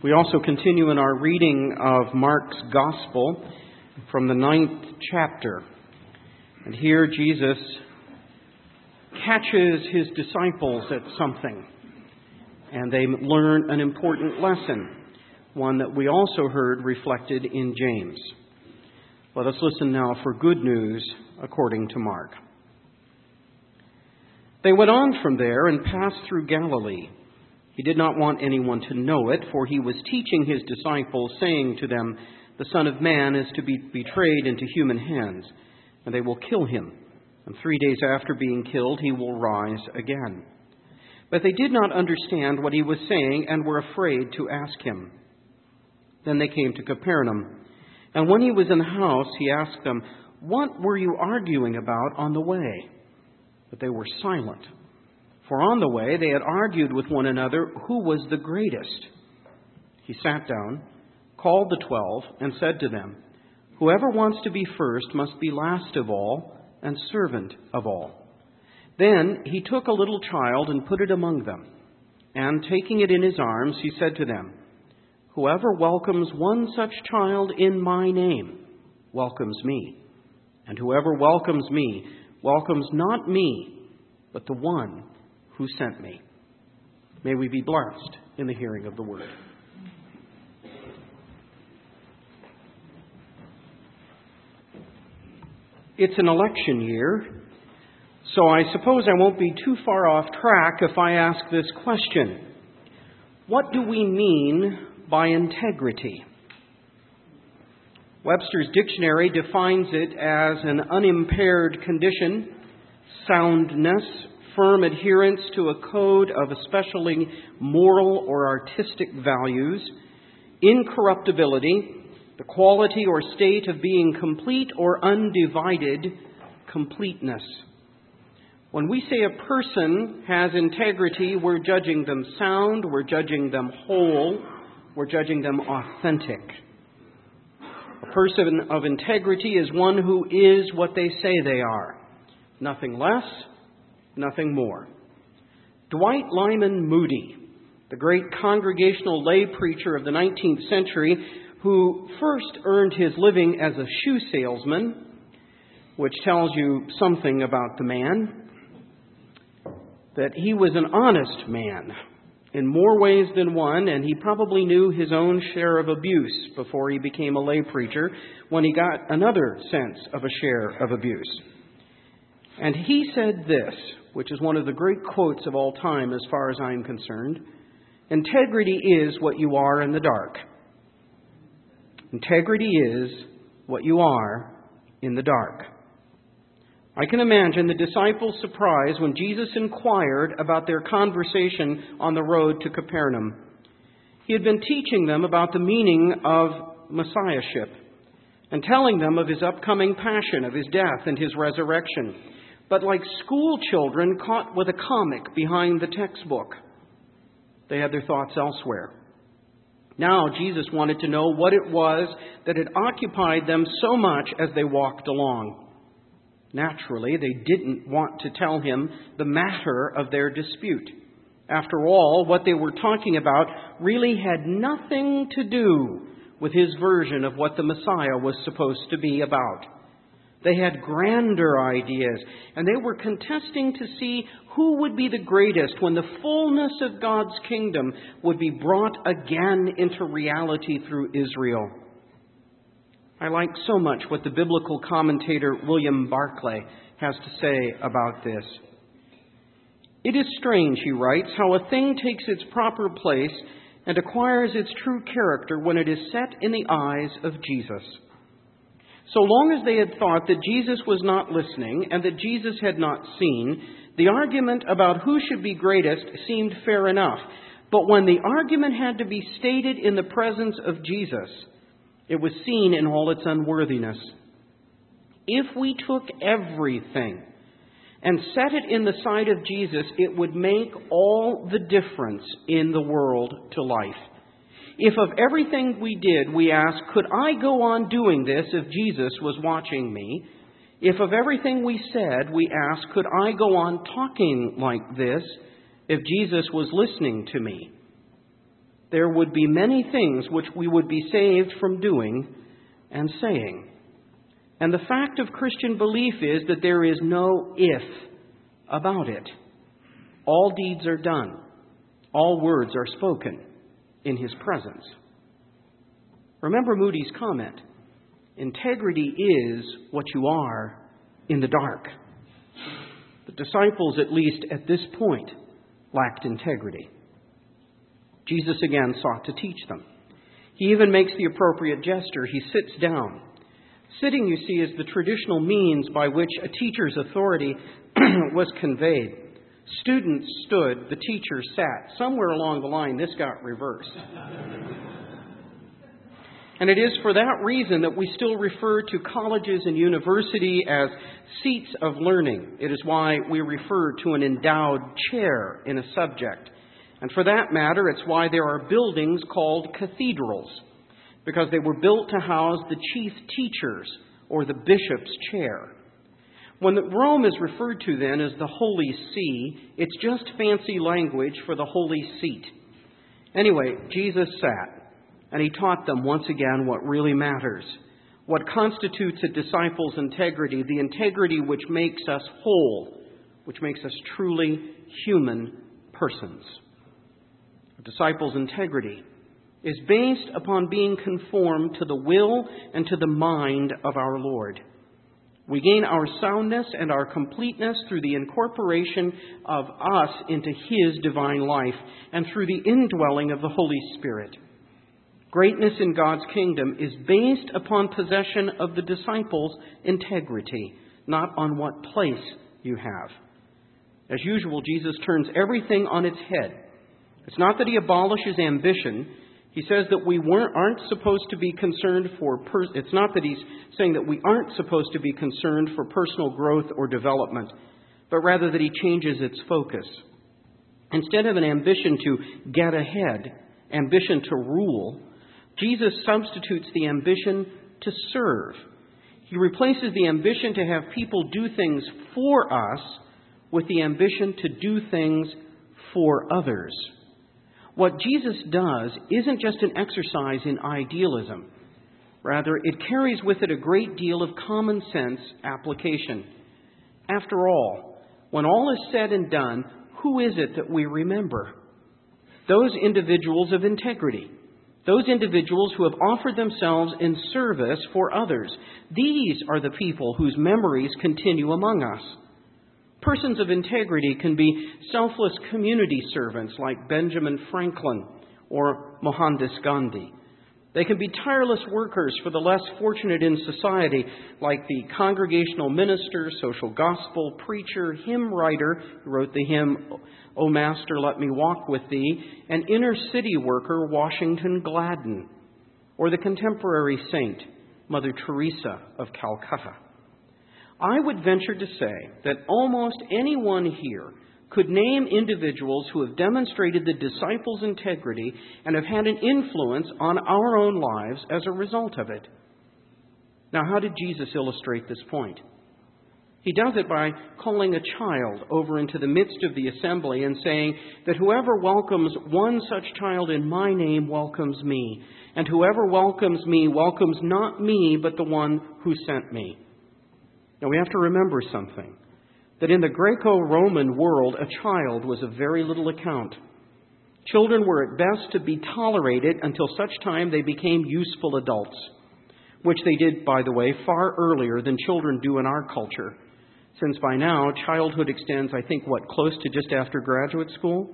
We also continue in our reading of Mark's Gospel from the 9th chapter. And here Jesus catches his disciples at something, and they learn an important lesson, one that we also heard reflected in James. Let us listen now for good news according to Mark. They went on from there and passed through Galilee. He did not want anyone to know it, for he was teaching his disciples, saying to them, "The Son of Man is to be betrayed into human hands, and they will kill him. And 3 days after being killed, he will rise again." But they did not understand what he was saying and were afraid to ask him. Then they came to Capernaum. And when he was in the house, he asked them, "What were you arguing about on the way?" But they were silent. For on the way they had argued with one another who was the greatest. He sat down, called the 12, and said to them, "Whoever wants to be first must be last of all and servant of all." Then he took a little child and put it among them. And taking it in his arms, he said to them, "Whoever welcomes one such child in my name welcomes me. And whoever welcomes me welcomes not me, but the one who sent me." May we be blessed in the hearing of the word. It's an election year, so I suppose I won't be too far off track if I ask this question. What do we mean by integrity? Webster's dictionary defines it as an unimpaired condition, soundness, firm adherence to a code of especially moral or artistic values, incorruptibility, the quality or state of being complete or undivided completeness. When we say a person has integrity, we're judging them sound, we're judging them whole, we're judging them authentic. A person of integrity is one who is what they say they are. Nothing less, nothing more. Dwight Lyman Moody, the great congregational lay preacher of the 19th century, who first earned his living as a shoe salesman, which tells you something about the man, that he was an honest man in more ways than one, and he probably knew his own share of abuse before he became a lay preacher, when he got another sense of a share of abuse. And he said this, which is one of the great quotes of all time as far as I'm concerned: "Integrity is what you are in the dark. Integrity is what you are in the dark." I can imagine the disciples' surprise when Jesus inquired about their conversation on the road to Capernaum. He had been teaching them about the meaning of Messiahship and telling them of his upcoming passion, of his death and his resurrection. But like school children caught with a comic behind the textbook, they had their thoughts elsewhere. Now Jesus wanted to know what it was that had occupied them so much as they walked along. Naturally, they didn't want to tell him the matter of their dispute. After all, what they were talking about really had nothing to do with his version of what the Messiah was supposed to be about. They had grander ideas, and they were contesting to see who would be the greatest when the fullness of God's kingdom would be brought again into reality through Israel. I like so much what the biblical commentator William Barclay has to say about this. "It is strange," he writes, "how a thing takes its proper place and acquires its true character when it is set in the eyes of Jesus. So long as they had thought that Jesus was not listening and that Jesus had not seen, the argument about who should be greatest seemed fair enough. But when the argument had to be stated in the presence of Jesus, it was seen in all its unworthiness. If we took everything and set it in the sight of Jesus, it would make all the difference in the world to life. If of everything we did, we ask, could I go on doing this if Jesus was watching me? If of everything we said, we ask, could I go on talking like this if Jesus was listening to me? there would be many things which we would be saved from doing and saying. And the fact of Christian belief is that there is no if about it. All deeds are done. All words are spoken in His presence. Remember Moody's comment. Integrity is what you are in the dark. The disciples, at least at this point, lacked integrity. Jesus again sought to teach them. He even makes the appropriate gesture. He sits down. Sitting, you see, is the traditional means by which a teacher's authority was conveyed. Students stood, the teacher sat. Somewhere along the line, this got reversed. And it is for that reason that we still refer to colleges and university as seats of learning. It is why we refer to an endowed chair in a subject. And for that matter, it's why there are buildings called cathedrals, because they were built to house the chief teachers or the bishop's chair. When Rome is referred to then as the Holy See, it's just fancy language for the Holy Seat. Anyway, Jesus sat. And He taught them once again what really matters, what constitutes a disciple's integrity, the integrity which makes us whole, which makes us truly human persons. A disciple's integrity is based upon being conformed to the will and to the mind of our Lord. We gain our soundness and our completeness through the incorporation of us into His divine life and through the indwelling of the Holy Spirit. Greatness in God's kingdom is based upon possession of the disciples' integrity, not on what place you have. As usual, Jesus turns everything on its head. It's not that He abolishes ambition. He says that we aren't supposed to be concerned for... It's not that He's saying that we aren't supposed to be concerned for personal growth or development, but rather that He changes its focus. Instead of an ambition to get ahead, ambition to rule, Jesus substitutes the ambition to serve. He replaces the ambition to have people do things for us with the ambition to do things for others. What Jesus does isn't just an exercise in idealism. Rather, it carries with it a great deal of common sense application. After all, when all is said and done, who is it that we remember? Those individuals of integrity. Those individuals who have offered themselves in service for others. These are the people whose memories continue among us. Persons of integrity can be selfless community servants like Benjamin Franklin or Mohandas Gandhi. They can be tireless workers for the less fortunate in society, like the congregational minister, social gospel preacher, hymn writer who wrote the hymn, "O Master, Let Me Walk With Thee," and inner city worker Washington Gladden, or the contemporary saint, Mother Teresa of Calcutta. I would venture to say that almost anyone here could name individuals who have demonstrated the disciples' integrity and have had an influence on our own lives as a result of it. Now, how did Jesus illustrate this point? He does it by calling a child over into the midst of the assembly and saying that whoever welcomes one such child in my name welcomes me, and whoever welcomes me welcomes not me but the one who sent me. Now, we have to remember something. That in the Greco-Roman world, a child was of very little account. Children were at best to be tolerated until such time they became useful adults, which they did, by the way, far earlier than children do in our culture, since by now childhood extends, I think, close to just after graduate school?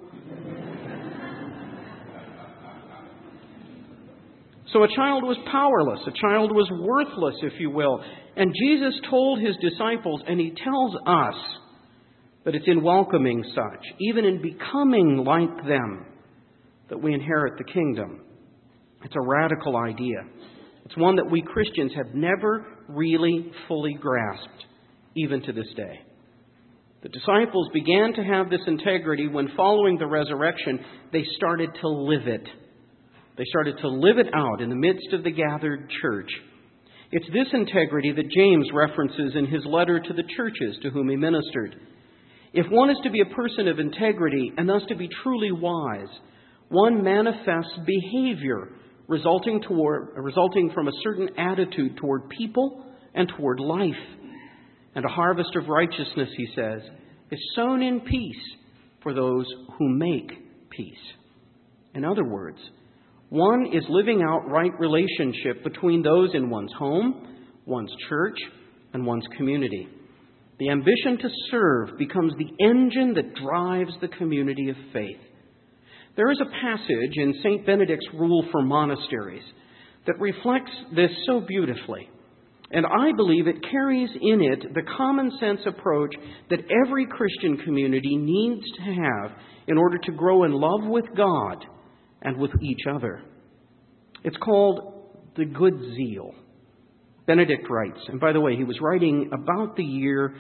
So a child was powerless. A child was worthless, if you will. And Jesus told His disciples, and He tells us, that it's in welcoming such, even in becoming like them, that we inherit the kingdom. It's a radical idea. It's one that we Christians have never really fully grasped, even to this day. The disciples began to have this integrity when, following the resurrection, they started to live it. They started to live it out in the midst of the gathered church. It's this integrity that James references in his letter to the churches to whom he ministered. If one is to be a person of integrity and thus to be truly wise, One manifests behavior resulting from a certain attitude toward people and toward life. And a harvest of righteousness, he says, is sown in peace for those who make peace. In other words, one is living out right relationship between those in one's home, one's church, and one's community. The ambition to serve becomes the engine that drives the community of faith. There is a passage in St. Benedict's Rule for Monasteries that reflects this so beautifully. And I believe it carries in it the common sense approach that every Christian community needs to have in order to grow in love with God and with each other. It's called the good zeal. Benedict writes, and by the way, he was writing about the year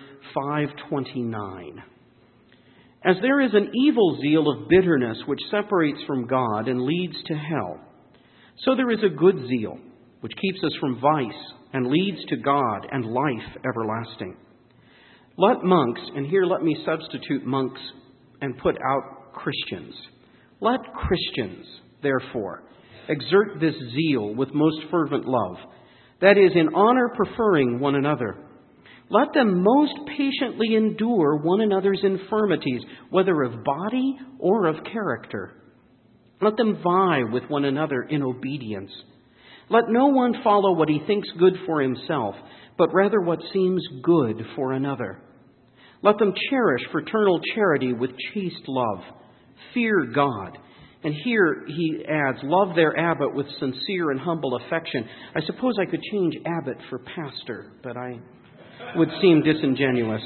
529. As there is an evil zeal of bitterness which separates from God and leads to hell, so there is a good zeal which keeps us from vice and leads to God and life everlasting. Let monks, and here let me substitute monks and put out Christians. Let Christians, therefore, exert this zeal with most fervent love, that is, in honor preferring one another. Let them most patiently endure one another's infirmities, whether of body or of character. Let them vie with one another in obedience. Let no one follow what he thinks good for himself, but rather what seems good for another. Let them cherish fraternal charity with chaste love. Fear God. And here he adds, love their abbot with sincere and humble affection. I suppose I could change abbot for pastor, but I would seem disingenuous.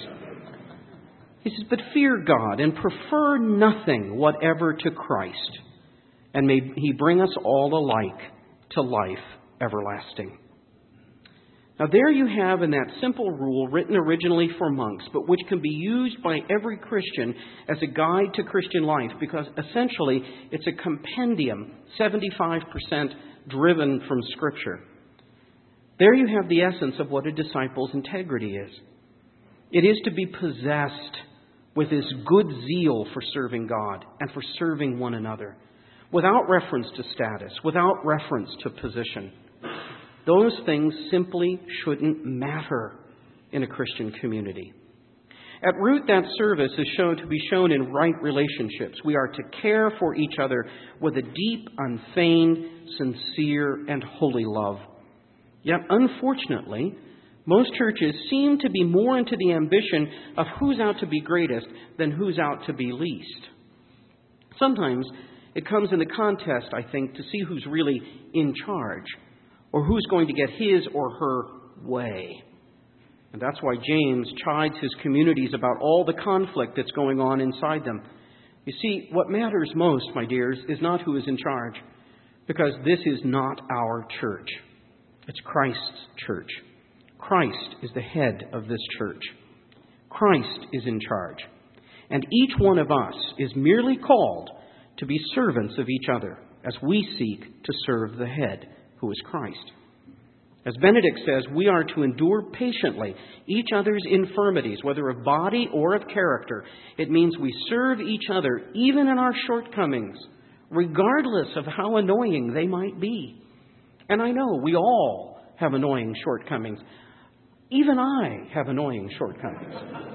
He says, but fear God and prefer nothing whatever to Christ, and may he bring us all alike to life everlasting. Now there you have in that simple rule written originally for monks, but which can be used by every Christian as a guide to Christian life, because essentially it's a compendium, 75% driven from Scripture. There you have the essence of what a disciple's integrity is. It is to be possessed with this good zeal for serving God and for serving one another, without reference to status, without reference to position. Those things simply shouldn't matter in a Christian community. At root, that service is shown to be shown in right relationships. We are to care for each other with a deep, unfeigned, sincere, and holy love. Yet, unfortunately, most churches seem to be more into the ambition of who's out to be greatest than who's out to be least. Sometimes it comes in the contest, I think, to see who's really in charge, or who's going to get his or her way. And that's why James chides his communities about all the conflict that's going on inside them. You see, what matters most, my dears, is not who is in charge, because this is not our church. It's Christ's church. Christ is the head of this church. Christ is in charge. And each one of us is merely called to be servants of each other as we seek to serve the head, who is Christ. As Benedict says, we are to endure patiently each other's infirmities, whether of body or of character. It means we serve each other even in our shortcomings, regardless of how annoying they might be. And I know we all have annoying shortcomings. Even I have annoying shortcomings.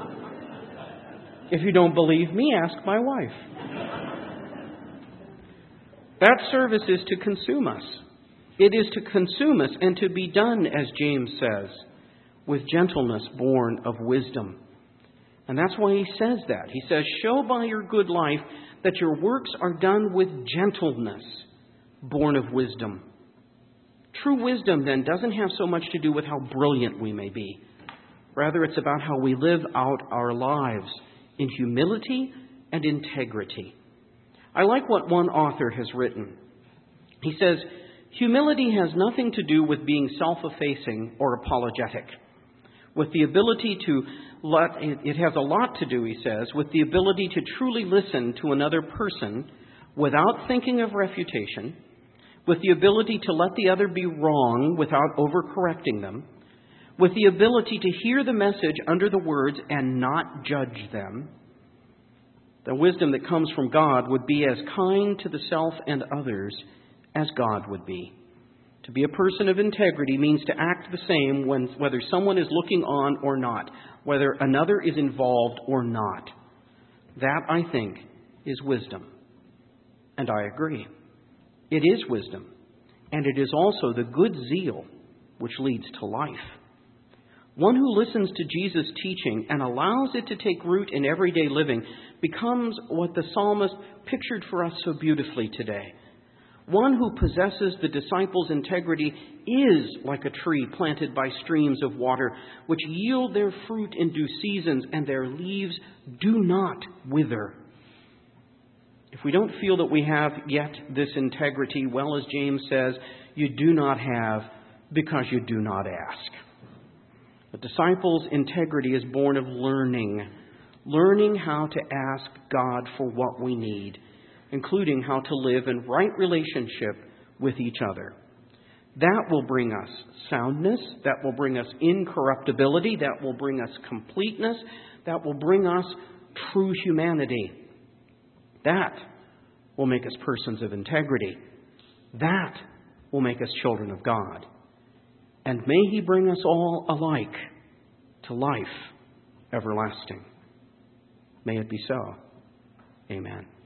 If you don't believe me, ask my wife. That service is to consume us. It is to consume us and to be done, as James says, with gentleness born of wisdom. And that's why he says that. He says, show by your good life that your works are done with gentleness born of wisdom. True wisdom, then, doesn't have so much to do with how brilliant we may be. Rather, it's about how we live out our lives in humility and integrity. I like what one author has written. He says, humility has nothing to do with being self-effacing or apologetic. With the ability to it has a lot to do, he says, with the ability to truly listen to another person without thinking of refutation, with the ability to let the other be wrong without overcorrecting them, with the ability to hear the message under the words and not judge them, The wisdom that comes from God would be as kind to the self and others as God would be. To be a person of integrity means to act the same whether someone is looking on or not, whether another is involved or not. That, I think, is wisdom. And I agree. It is wisdom. And it is also the good zeal which leads to life. One who listens to Jesus' teaching and allows it to take root in everyday living becomes what the psalmist pictured for us so beautifully today. One who possesses the disciples' integrity is like a tree planted by streams of water, which yield their fruit in due seasons, and their leaves do not wither. If we don't feel that we have yet this integrity, well, as James says, you do not have because you do not ask. The disciples' integrity is born of learning how to ask God for what we need, including how to live in right relationship with each other. That will bring us soundness, that will bring us incorruptibility, that will bring us completeness, that will bring us true humanity. That will make us persons of integrity. That will make us children of God. And may He bring us all alike to life everlasting. May it be so. Amen.